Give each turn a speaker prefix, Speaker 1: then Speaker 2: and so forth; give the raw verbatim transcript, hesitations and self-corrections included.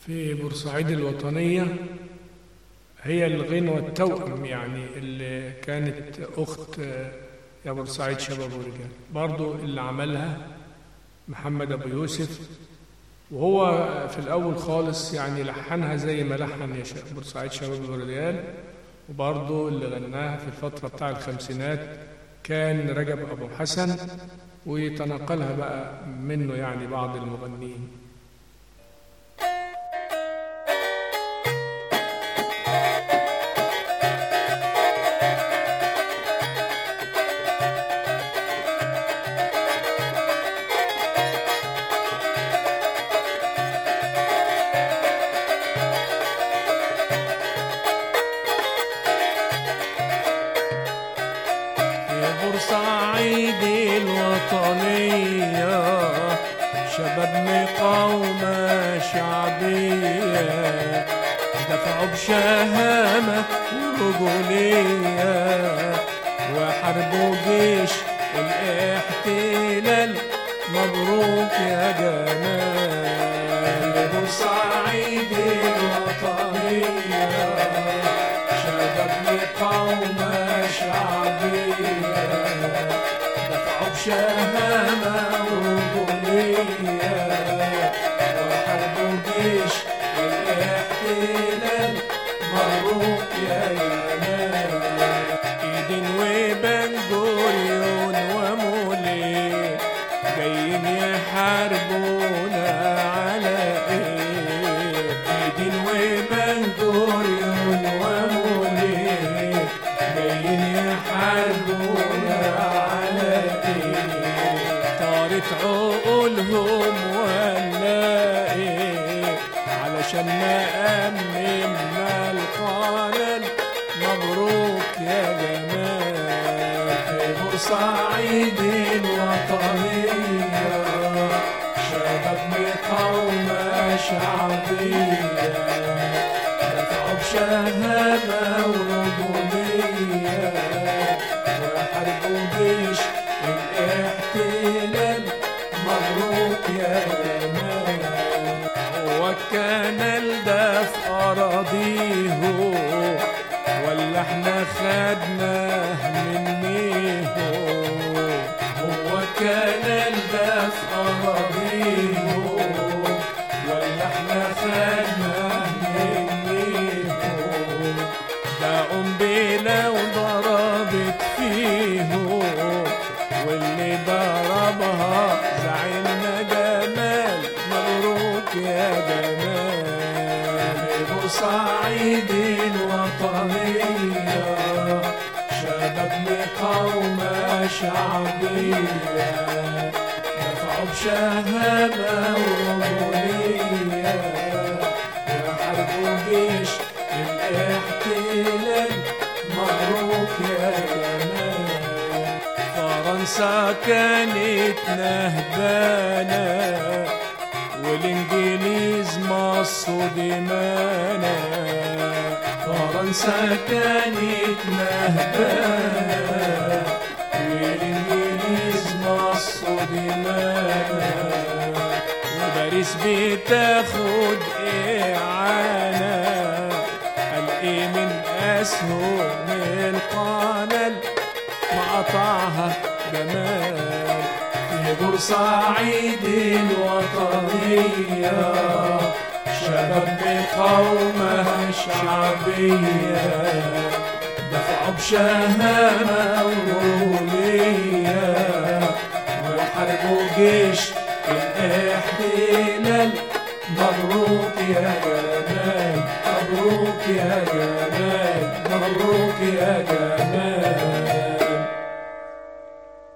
Speaker 1: في بورسعيد الوطنية هي الغنوة التوأم، يعني اللي كانت أخت يا بورسعيد شباب ورجال، برضو اللي عملها محمد أبو يوسف، وهو في الأول خالص يعني لحنها زي ما لحن يا بورسعيد شباب ورجال، وبرضو اللي غناها في الفترة بتاع الخمسينات كان رجب أبو حسن، ويتنقلها بقى منه يعني بعض المغنيين.
Speaker 2: بورسعيد الوطنية شباب مقاومة شعبية دفعوا بشهامة ورجولية وحاربوا جيش الاحتلال. مبروك يا جمال بورسعيد الوطنية شباب مقاومة شعبية دفعوا بشهامة ورجولية وحاربوا جيش الاحتلال. مبروك يا جمال ايدين وبن جوريون ومولي جايين يحاربونا على ايه؟ ايدين وبن جوريون ومولي جايين يحاربونا على ايه؟ طارت عقولهم ولا ايه؟ علشان نأممنا القانون. مبروك يا جمال في بورسعيد الوطنية شباب مقاومة شعبية دفعوا بشهامة ورجولية وحاربوا جيش الاحتلال. مبروك يا جمال والكنال ده في أراضيهم ولا احنا خدناه منيهم؟ هو الكنال ده في أراضيهم ولا احنا خدناه منيهم؟ ده قنبلة وضربت فيهم واللي ضربها زعلنا جمال. مبروك يا جمال بورسعيد الوطنية شباب مقاومة شعبية دفعوا بشهامة ورجولية وحاربوا جيش الاحتلال. مبروك يا جمال فرنسا كانت نهبانة والانجليز مصوا دمانا. فرنسا كانت نهبانة والانجليز مصوا دمانا وباريس بتاخد اعانة. قال ايه من اسهم القنال مقطعها جمال في بورسعيد الوطنية شباب مقاومة شعبية دفعوا بشهامة ورجولية وحاربوا جيش الاحتلال. مبروك يا جمال مبروك يا جمال مبروك يا جمال.